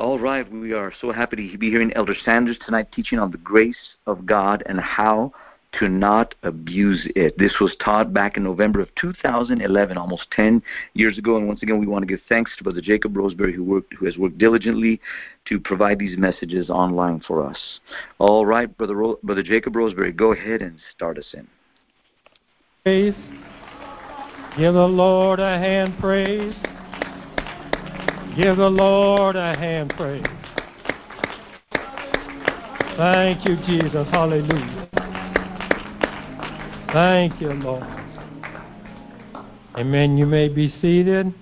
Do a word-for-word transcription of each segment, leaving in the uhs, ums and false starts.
All right, we are so happy to be hearing Elder Sanders tonight teaching on the grace of God and how to not abuse it. This was taught back in November of two thousand eleven, almost ten years ago. And once again, we want to give thanks to Brother Jacob Roseberry, who worked, who has worked diligently to provide these messages online for us. All right, Brother Ro- Brother Jacob Roseberry, go ahead and start us in. Praise. Give the Lord a hand praise. Give the Lord a hand praise. Thank you, Jesus. Hallelujah. Thank you, Lord. Amen. You may be seated.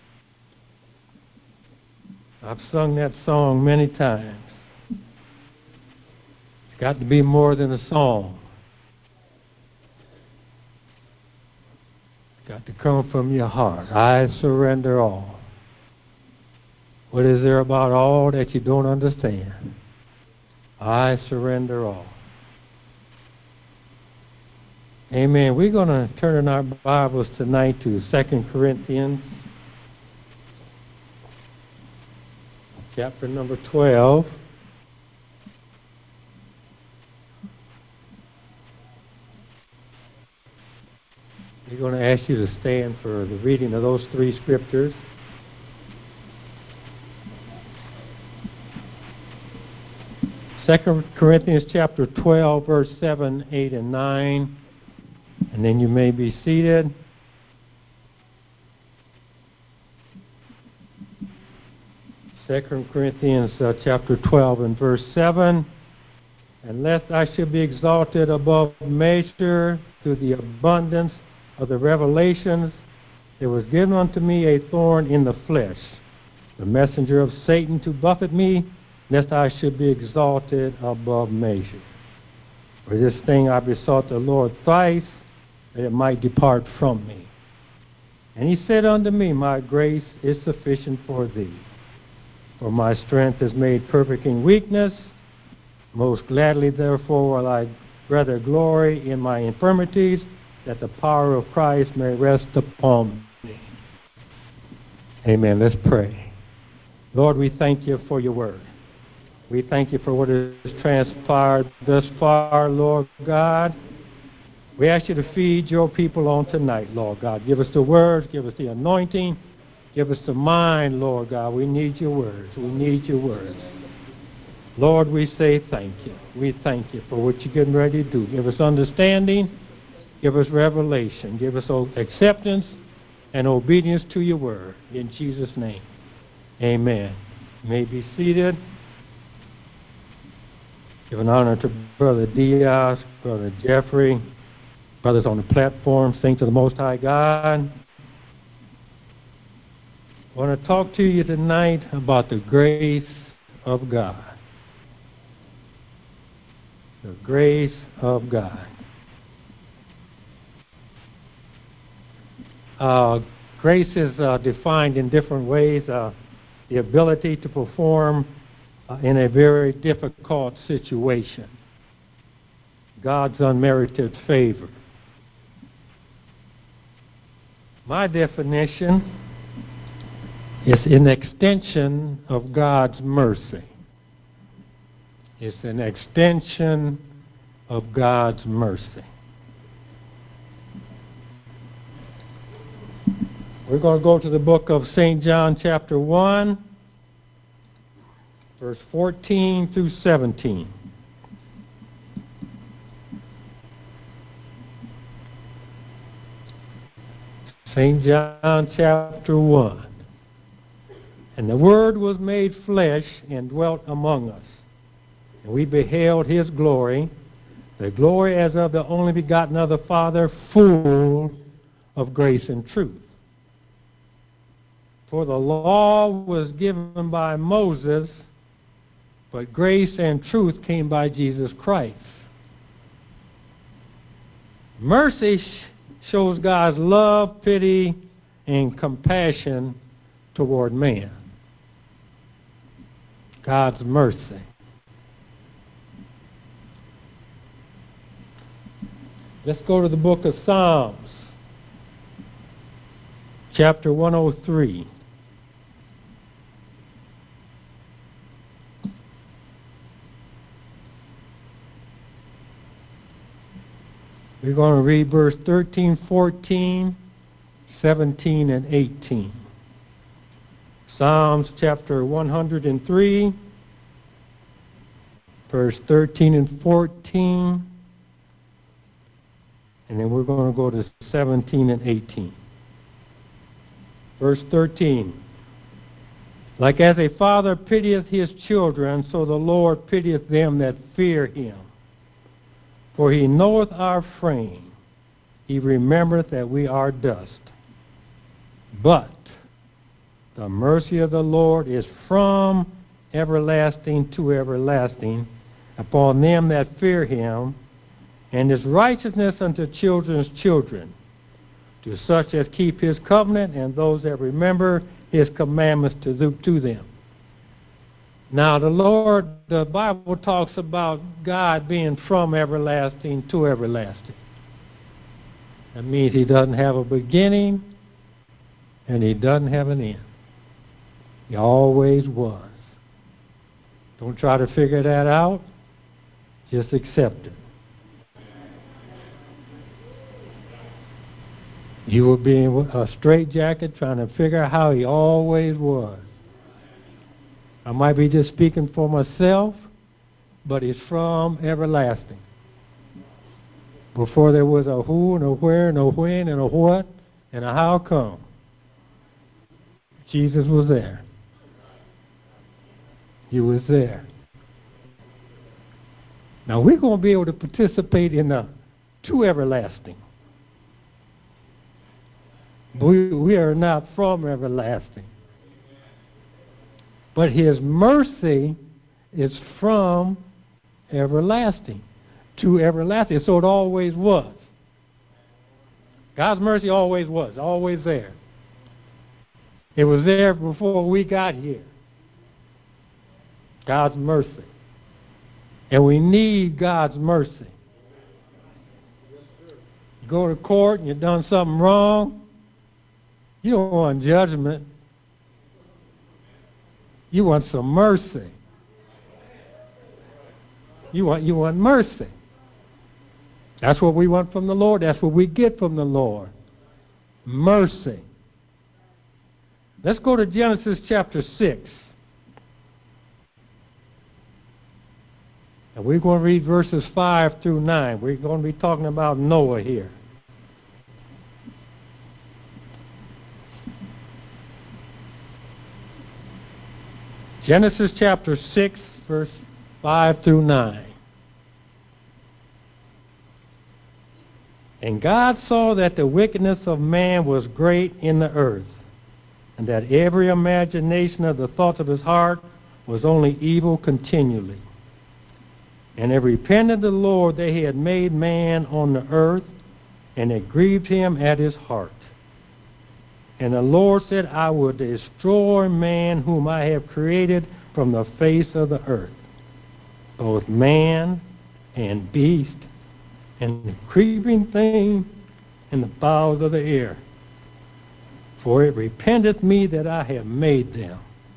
I've sung that song many times. It's got to be more than a song. It's got to come from your heart. I surrender all. What is there about all that you don't understand? I surrender all. Amen. We're going to turn in our Bibles tonight to Second Corinthians, chapter number twelve. We're going to ask you to stand for the reading of those three scriptures. Second Corinthians chapter twelve, verse seven, eight, and nine. And then you may be seated. Second Corinthians uh, chapter twelve and verse seven. And lest I should be exalted above measure through the abundance of the revelations, there was given unto me a thorn in the flesh, the messenger of Satan to buffet me, lest I should be exalted above measure. For this thing I besought the Lord thrice, that it might depart from me. And he said unto me, my grace is sufficient for thee, for my strength is made perfect in weakness. Most gladly therefore will I rather glory in my infirmities, that the power of Christ may rest upon me. Amen. Let's pray. Lord, we thank you for your word. We thank you for what has transpired thus far, Lord God. We ask you to feed your people on tonight, Lord God. Give us the words, give us the anointing, give us the mind, Lord God. We need your words. We need your words. Lord, we say thank you. We thank you for what you're getting ready to do. Give us understanding, give us revelation, give us acceptance and obedience to your word. In Jesus' name, amen. You may be seated. Give an honor to Brother Diaz, Brother Jeffrey, brothers on the platform, saints of the Most High God. I want to talk to you tonight about the grace of God. The grace of God. Uh, grace is uh, defined in different ways. Uh, the ability to perform uh, in a very difficult situation. God's unmerited favor. My definition is an extension of God's mercy. It's an extension of God's mercy. We're going to go to the book of Saint John chapter one, verse fourteen through seventeen. Saint John chapter one. And the Word was made flesh and dwelt among us. And we beheld his glory, the glory as of the only begotten of the Father, full of grace and truth. For the law was given by Moses, but grace and truth came by Jesus Christ. Mercy shows God's love, pity, and compassion toward man. God's mercy. Let's go to the book of Psalms, chapter one oh three. We're going to read verse thirteen, fourteen, seventeen, and eighteen. Psalms chapter one hundred three, verse thirteen and fourteen. And then we're going to go to seventeen and eighteen. Verse thirteen. Like as a father pitieth his children, so the Lord pitieth them that fear him. For he knoweth our frame. He remembereth that we are dust. But the mercy of the Lord is from everlasting to everlasting upon them that fear him, and his righteousness unto children's children, to such as keep his covenant and those that remember his commandments to do to them. Now the Lord, the Bible talks about God being from everlasting to everlasting. That means he doesn't have a beginning and he doesn't have an end. He always was. Don't try to figure that out. Just accept it. You will be in a straitjacket trying to figure out how he always was. I might be just speaking for myself, but it's from everlasting. Before there was a who and a where and a when and a what and a how come, Jesus was there. He was there. Now we're going to be able to participate in the to everlasting. We, we are not from everlasting. But his mercy is from everlasting to everlasting. So it always was. God's mercy always was, always there. It was there before we got here. God's mercy. And we need God's mercy. You go to court and you've done something wrong, you don't want judgment. You want some mercy. You want, you want mercy. That's what we want from the Lord. That's what we get from the Lord. Mercy. Let's go to Genesis chapter six. And we're going to read verses five through nine. We're going to be talking about Noah here. Genesis chapter six, verse five through nine. And God saw that the wickedness of man was great in the earth, and that every imagination of the thoughts of his heart was only evil continually. And it repented the Lord that he had made man on the earth, and it grieved him at his heart. And the Lord said, I will destroy man whom I have created from the face of the earth, both man and beast, and the creeping thing in the bowels of the air. For it repenteth me that I have made them.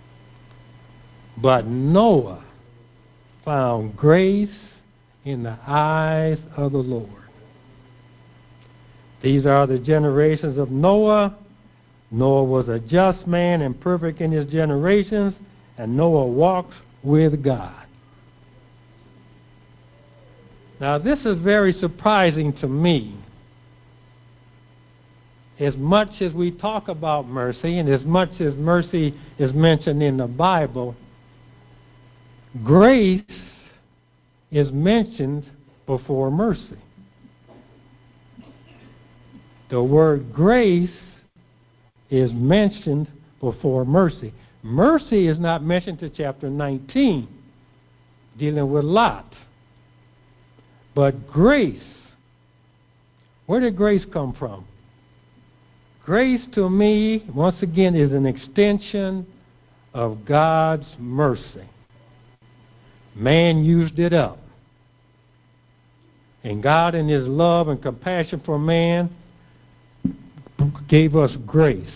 But Noah found grace in the eyes of the Lord. These are the generations of Noah. Noah was a just man and perfect in his generations, and Noah walks with God. Now, this is very surprising to me. As much as we talk about mercy, and as much as mercy is mentioned in the Bible, grace is mentioned before mercy. The word grace is mentioned before mercy. Mercy is not mentioned to chapter nineteen, dealing with Lot. But grace, where did grace come from? Grace to me, once again, is an extension of God's mercy. Man used it up. And God, in his love and compassion for man, gave us grace.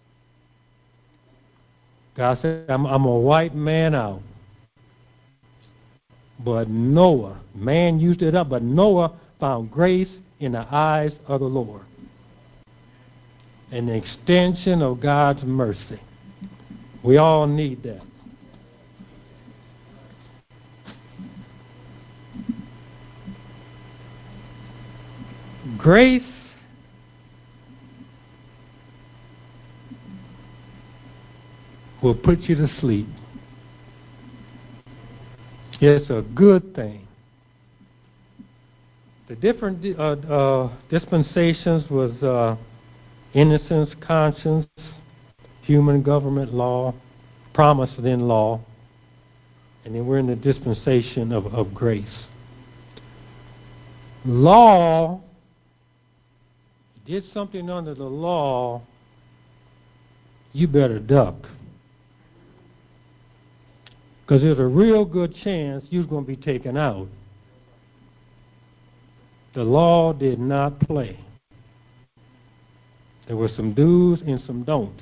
God said, I'm, I'm a white man out. But Noah, man used it up, but Noah found grace in the eyes of the Lord. An extension of God's mercy. We all need that. Grace will put you to sleep. It's a good thing. The different uh, uh, dispensations was uh, innocence, conscience, human government law, promise then law, and then we're in the dispensation of, of grace. Law, you did something under the law, you better duck. Because there's a real good chance you're going to be taken out. The law did not play. There were some do's and some don'ts.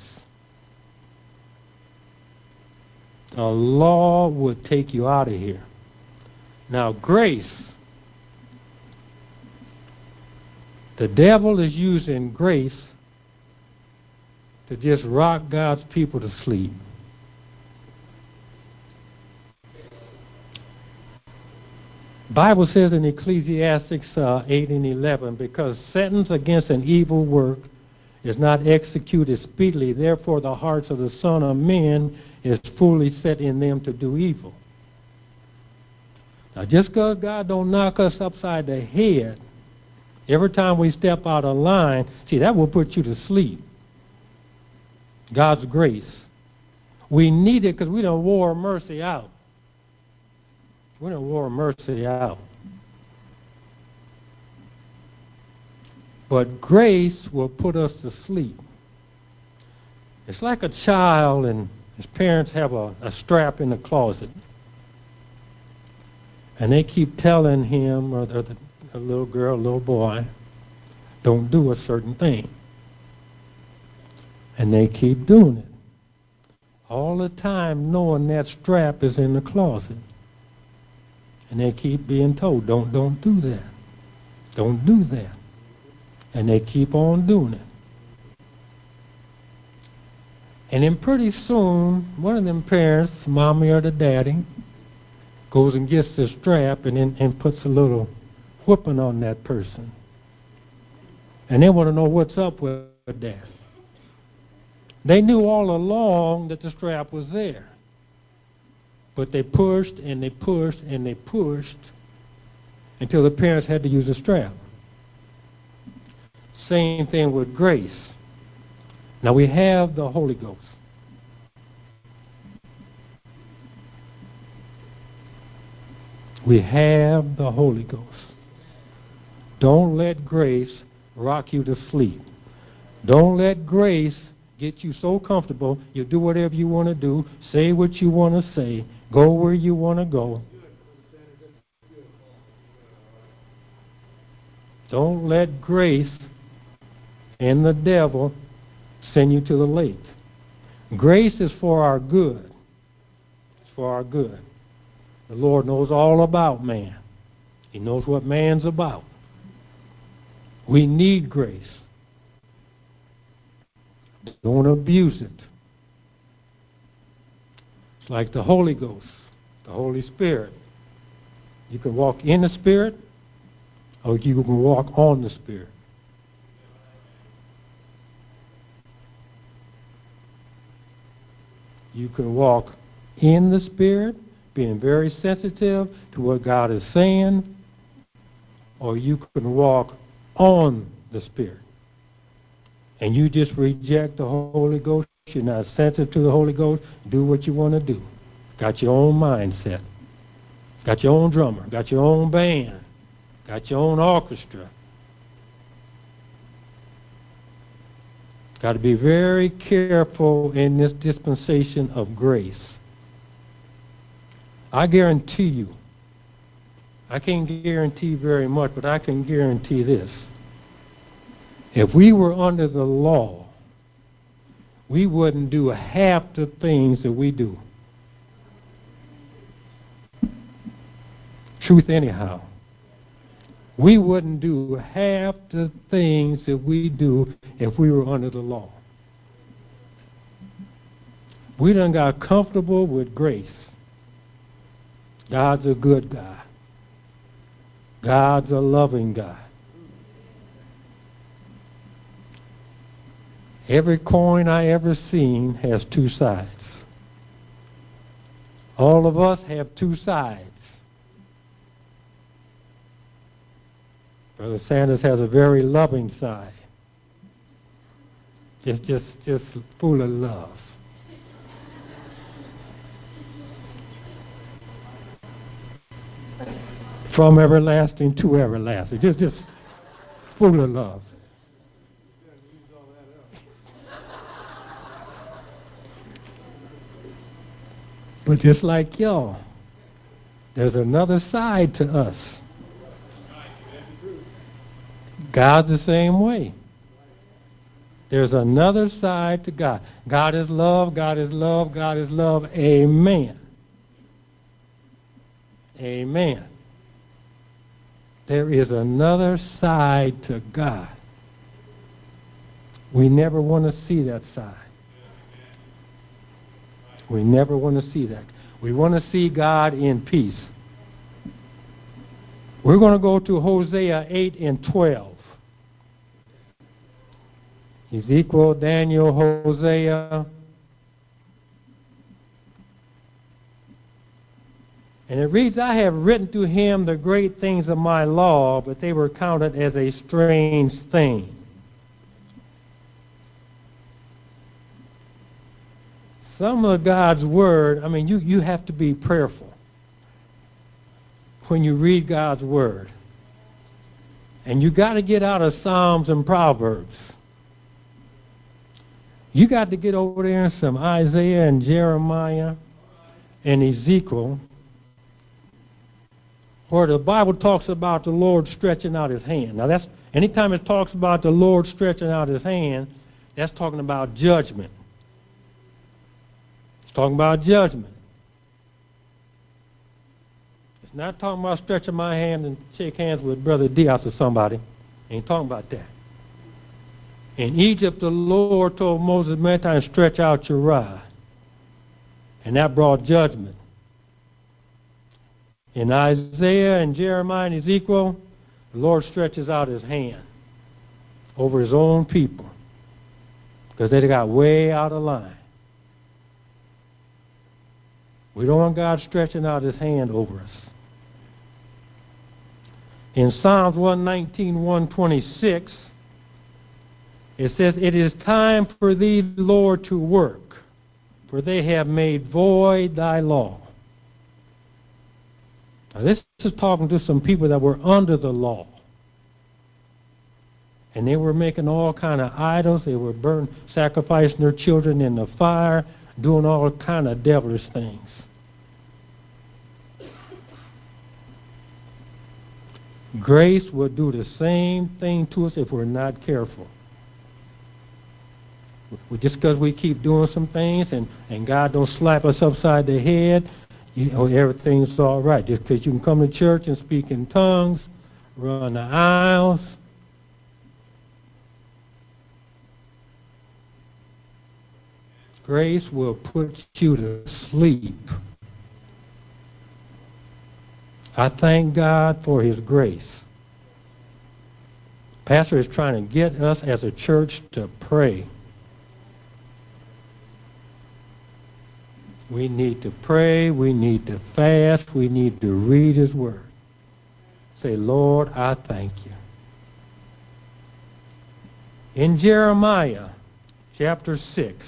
The law would take you out of here. Now, grace. The devil is using grace to just rock God's people to sleep. Bible says in Ecclesiastes uh, eight and eleven, because sentence against an evil work is not executed speedily, therefore the hearts of the Son of Men is fully set in them to do evil. Now, just because God don't knock us upside the head every time we step out of line, see, that will put you to sleep. God's grace. We need it because we done wore mercy out. We done wore mercy out. But grace will put us to sleep. It's like a child and his parents have a, a strap in the closet. And they keep telling him, or the, the little girl, little boy, don't do a certain thing. And they keep doing it. All the time knowing that strap is in the closet. And they keep being told, don't, don't do that. Don't do that. And they keep on doing it. And then pretty soon, one of them parents, mommy or the daddy, goes and gets the strap and, then, and puts a little whipping on that person. And they want to know what's up with that. They knew all along that the strap was there. But they pushed and they pushed and they pushed until the parents had to use a strap. Same thing with grace. Now we have the Holy Ghost. We have the Holy Ghost. Don't let grace rock you to sleep. Don't let grace get you so comfortable you do whatever you want to do, say what you want to say, go where you want to go. Don't let grace and the devil send you to the lake. Grace is for our good. It's for our good. The Lord knows all about man. He knows what man's about. We need grace. Don't abuse it. It's like the Holy Ghost, the Holy Spirit. You can walk in the Spirit, or you can walk on the Spirit. You can walk in the Spirit, being very sensitive to what God is saying, or you can walk on the Spirit. And you just reject the Holy Ghost. You're not sensitive to the Holy Ghost. Do what you want to do. Got your own mindset. Got your own drummer. Got your own band. Got your own orchestra. Got to be very careful in this dispensation of grace. I guarantee you, I can't guarantee very much, but I can guarantee this. If we were under the law, we wouldn't do half the things that we do. Truth anyhow. we wouldn't do half the things that we do if we were under the law. We done got comfortable with grace. God's a good God. God's a loving God. Every coin I ever seen has two sides. All of us have two sides. Brother Sanders has a very loving side. Just, just, just full of love. From everlasting to everlasting. Just, just full of love. But just like y'all, there's another side to us. God's the same way. There's another side to God. God is love, God is love, God is love. Amen. Amen. There is another side to God. We never want to see that side. We never want to see that. We want to see God in peace. We're going to go to Hosea eight and twelve. Ezekiel, Daniel, Hosea. And it reads, I have written to him the great things of my law, but they were counted as a strange thing. Some of God's word, I mean, you, you have to be prayerful when you read God's word. And you got to get out of Psalms and Proverbs. You got to get over there in some Isaiah and Jeremiah and Ezekiel, where the Bible talks about the Lord stretching out his hand. Now, that's anytime it talks about the Lord stretching out his hand, that's talking about judgment. It's talking about judgment. It's not talking about stretching my hand and shake hands with Brother Diaz or somebody. Ain't talking about that. In Egypt, the Lord told Moses many times, stretch out your rod. And that brought judgment. In Isaiah and Jeremiah and Ezekiel, the Lord stretches out his hand over his own people because they got way out of line. We don't want God stretching out his hand over us. In Psalms one nineteen, one twenty-six, it says, it is time for thee, Lord, to work, for they have made void thy law. Now, this is talking to some people that were under the law. And they were making all kind of idols. They were burning, sacrificing their children in the fire, doing all kind of devilish things. Grace will do the same thing to us if we're not careful. Just because we keep doing some things and, and God don't slap us upside the head, you know, everything's all right. Just because you can come to church and speak in tongues, run the aisles. Grace will put you to sleep. I thank God for his grace. Pastor is trying to get us as a church to pray. We need to pray, we need to fast, we need to read his word. Say, Lord, I thank you. In Jeremiah chapter six,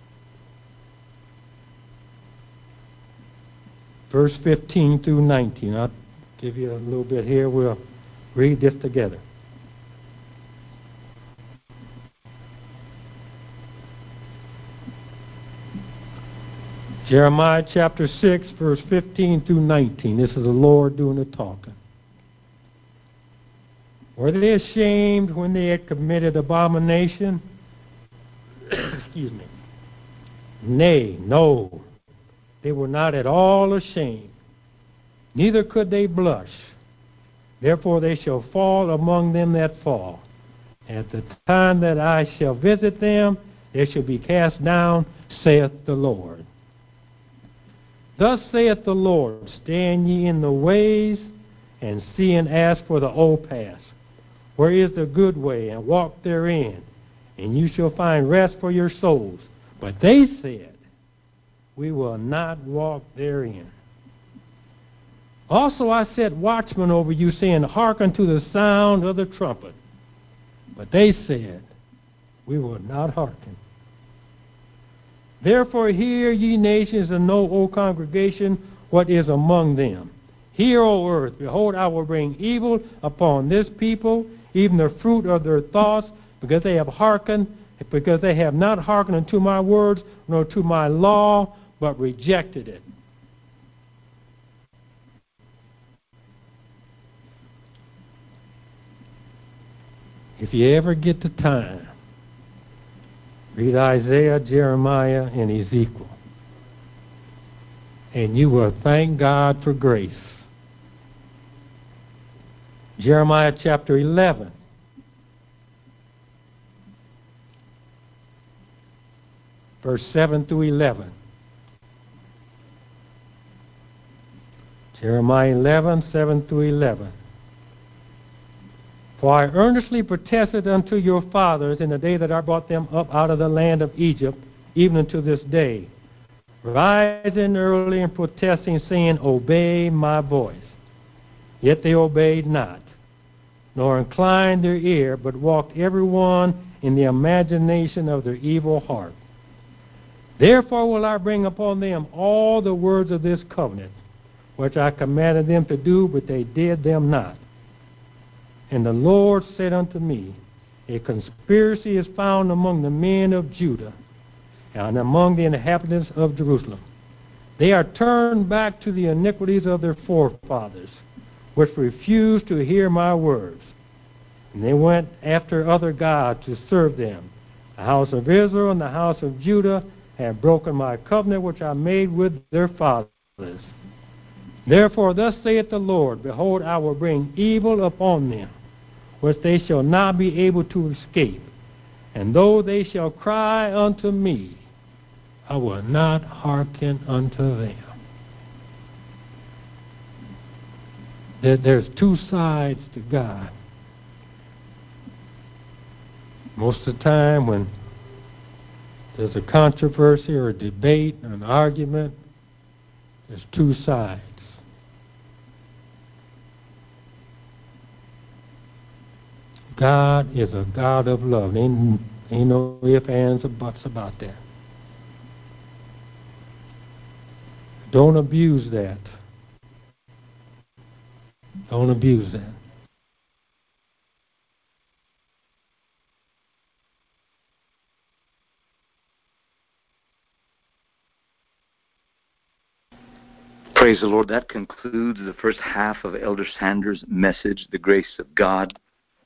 verse fifteen through nineteen, I'll give you a little bit here. We'll read this together. Jeremiah chapter six, verse fifteen through nineteen. This is the Lord doing the talking. Were they ashamed when they had committed abomination? Excuse me. Nay, no. They were not at all ashamed. Neither could they blush. Therefore they shall fall among them that fall. At the time that I shall visit them, they shall be cast down, saith the Lord. Thus saith the Lord, stand ye in the ways, and see and ask for the old paths, where is the good way, and walk therein, and you shall find rest for your souls. But they said, we will not walk therein. Also I set watchmen over you, saying, hearken to the sound of the trumpet. But they said, we will not hearken. Therefore hear, ye nations, and know, O congregation, what is among them. Hear, O earth, behold, I will bring evil upon this people, even the fruit of their thoughts, because they have hearkened, because they have not hearkened unto my words, nor to my law, but rejected it. If you ever get the time, read Isaiah, Jeremiah, and Ezekiel, and you will thank God for grace. Jeremiah chapter eleven. Verse seven through eleven. Jeremiah eleven, seven through eleven. For I earnestly protested unto your fathers in the day that I brought them up out of the land of Egypt, even unto this day, rising early and protesting, saying, obey my voice. Yet they obeyed not, nor inclined their ear, but walked every one in the imagination of their evil heart. Therefore will I bring upon them all the words of this covenant, which I commanded them to do, but they did them not. And the Lord said unto me, a conspiracy is found among the men of Judah and among the inhabitants of Jerusalem. They are turned back to the iniquities of their forefathers, which refused to hear my words. And they went after other gods to serve them. The house of Israel and the house of Judah have broken my covenant which I made with their fathers. Therefore thus saith the Lord, behold, I will bring evil upon them, which they shall not be able to escape. And though they shall cry unto me, I will not hearken unto them. There's two sides to God. Most of the time when there's a controversy or a debate or an argument, there's two sides. God is a God of love. Ain't, ain't no ifs, ands, or buts about that. Don't abuse that. Don't abuse that. Praise the Lord. That concludes the first half of Elder Sanders' message, The Grace of God,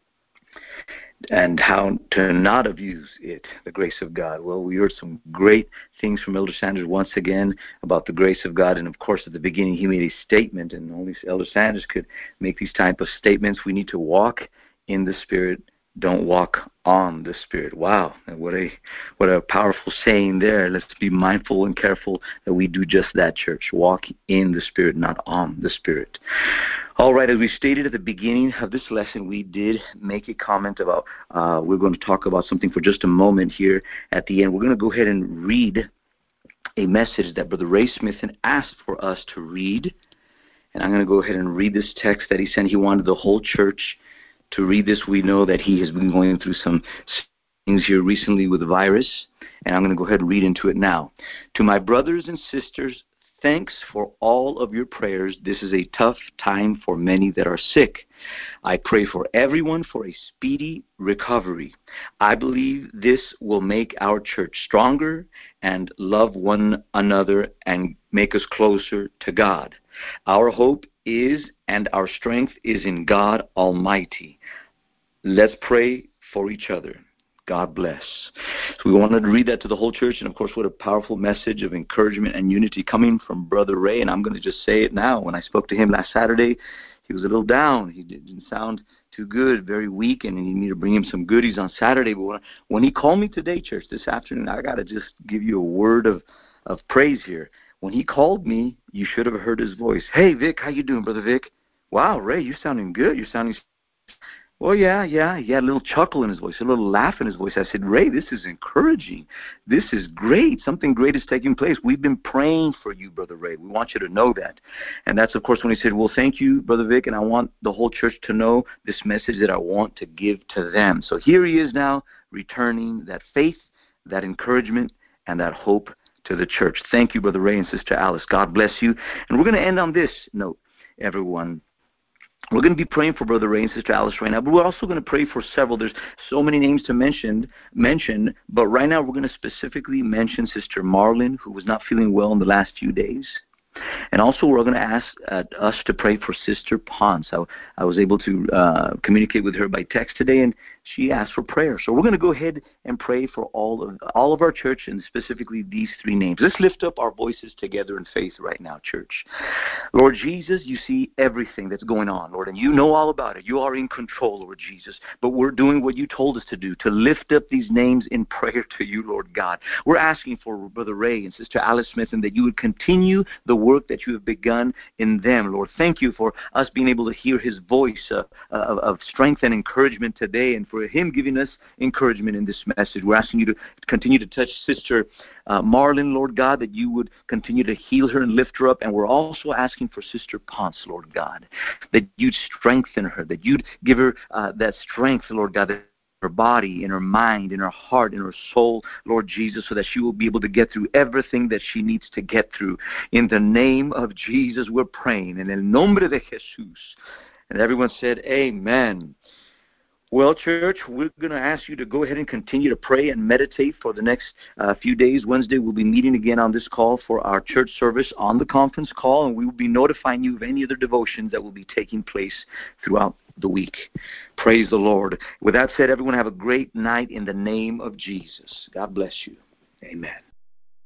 and how to not abuse it, the grace of God. Well, we heard some great things from Elder Sanders once again about the grace of God. And, of course, at the beginning he made a statement, and only Elder Sanders could make these type of statements. We need to walk in the Spirit, don't walk on the Spirit. Wow, what a what a powerful saying there. Let's be mindful and careful that we do just that, church. Walk in the Spirit, not on the Spirit. All right, as we stated at the beginning of this lesson, we did make a comment about, uh, we're going to talk about something for just a moment here at the end. We're going to go ahead and read a message that Brother Ray Smith asked for us to read. And I'm going to go ahead and read this text that he sent. He wanted the whole church to read this. We know that he has been going through some things here recently with the virus, and I'm going to go ahead and read into it now. To my brothers and sisters, thanks for all of your prayers. This is a tough time for many that are sick. I pray for everyone for a speedy recovery. I believe this will make our church stronger and love one another and make us closer to God. Our hope is and our strength is in God Almighty. Let's pray for each other. God bless. So we wanted to read that to the whole church, and of course what a powerful message of encouragement and unity coming from Brother Ray. And I'm going to just say it now. When I spoke to him last Saturday, he was a little down. He didn't sound too good, very weak, and you need to bring him some goodies on Saturday. But when, when he called me today, church, this afternoon, I got to just give you a word of, of praise here. When he called me, you should have heard his voice. Hey, Vic, how you doing, Brother Vic? Wow, Ray, you're sounding good. You're sounding... Well, yeah, yeah. He had a little chuckle in his voice, a little laugh in his voice. I said, Ray, this is encouraging. This is great. Something great is taking place. We've been praying for you, Brother Ray. We want you to know that. And that's, of course, when he said, well, thank you, Brother Vic, and I want the whole church to know this message that I want to give to them. So here he is now, returning that faith, that encouragement, and that hope to the church. Thank you, Brother Ray and Sister Alice. God bless you. And we're going to end on this note, everyone. We're going to be praying for Brother Ray and Sister Alice right now, but we're also going to pray for several. There's so many names to mention, mention, but right now we're going to specifically mention Sister Marlin, who was not feeling well in the last few days. And also we're going to ask uh, us to pray for Sister Ponce. I, I was able to uh, communicate with her by text today, and she asked for prayer. So we're going to go ahead and pray for all of all of our church, and specifically these three names. Let's lift up our voices together in faith right now, church. Lord Jesus, you see everything that's going on, Lord, and you know all about it. You are in control, Lord Jesus. But we're doing what you told us to do, to lift up these names in prayer to you, Lord God. We're asking for Brother Ray and Sister Alice Smith, and that you would continue the work that you have begun in them, Lord. Thank you for us being able to hear his voice uh, of, of strength and encouragement today, and for him giving us encouragement in this message. We're asking you to continue to touch Sister uh, Marlin, Lord God, that you would continue to heal her and lift her up. And we're also asking for Sister Ponce, Lord God, that you'd strengthen her, that you'd give her uh, that strength, Lord God, that her body, in her mind, in her heart, in her soul, Lord Jesus, so that she will be able to get through everything that she needs to get through. In the name of Jesus, we're praying. En el nombre de Jesús. And everyone said, amen. Well, church, we're going to ask you to go ahead and continue to pray and meditate for the next uh, few days. Wednesday, we'll be meeting again on this call for our church service on the conference call, and we will be notifying you of any other devotions that will be taking place throughout the week. Praise the Lord. With that said, everyone have a great night in the name of Jesus. God bless you. Amen.